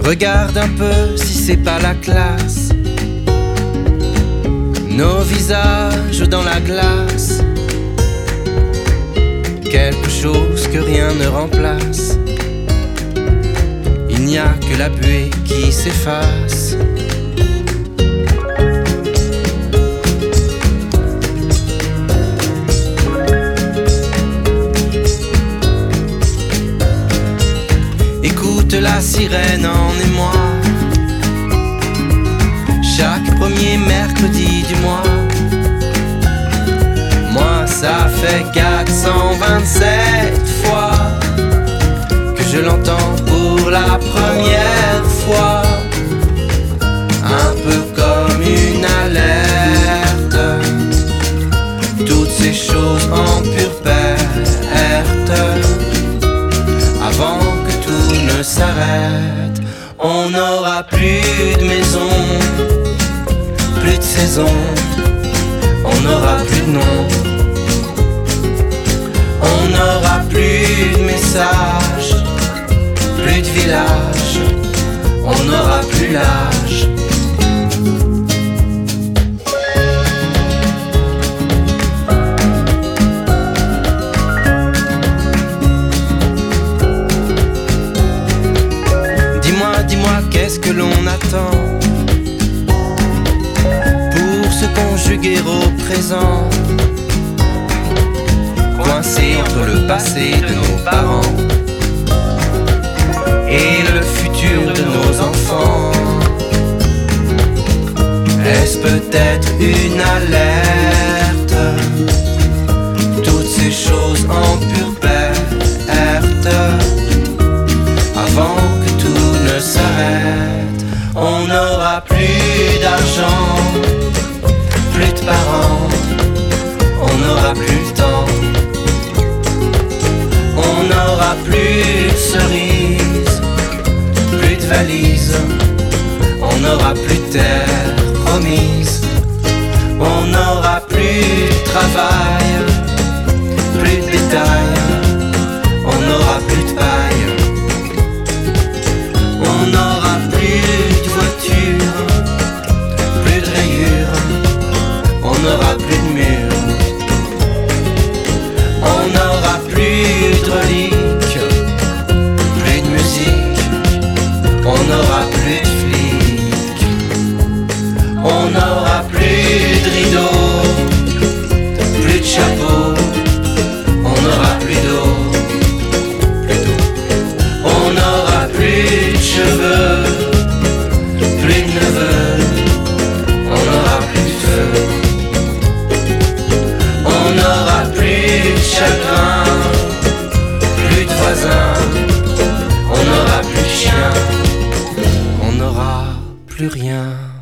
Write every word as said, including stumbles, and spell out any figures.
Regarde un peu si c'est pas la classe. Nos visages dans la glace. Quelque chose que rien ne remplace. Il n'y a que la buée qui s'efface. Écoute la sirène en émoi. Chaque premier mercredi du mois. Moi ça fait quatre cent vingt-sept fois que je l'entends pour la première fois. Un peu comme une alerte. Toutes ces choses en pure perte. Avant que tout ne s'arrête, on n'aura plus de maison, plus de saison, on n'aura plus de nom. On n'aura plus de messages, plus de village, on n'aura plus l'âge. Dis-moi, dis-moi, qu'est-ce que l'on attend pour se conjuguer au présent? Coincé entre le passé de nos parents et le futur de nos enfants. Est-ce peut-être une alerte? Toutes ces choses en pure perte. Avant que tout ne s'arrête, on n'aura plus d'argent, plus de parents, on n'aura plus le temps. On n'aura plus de cerises, plus de valises, on n'aura plus de terre promise. On n'aura plus de travail, plus de bétail, on n'aura plus de paille. On n'aura plus de voiture, plus de rayures, on n'aura plus de murs. On n'aura plus de reliques, plus de musique, on n'aura plus de flics. On n'aura plus de rideaux, plus de chapeaux, on n'aura plus d'eau, plus d'eau. On n'aura plus de cheveux, plus de neveux, on n'aura plus de feu. On n'aura plus de chagrin, plus de voisins, on n'aura plus de chien, on n'aura plus rien.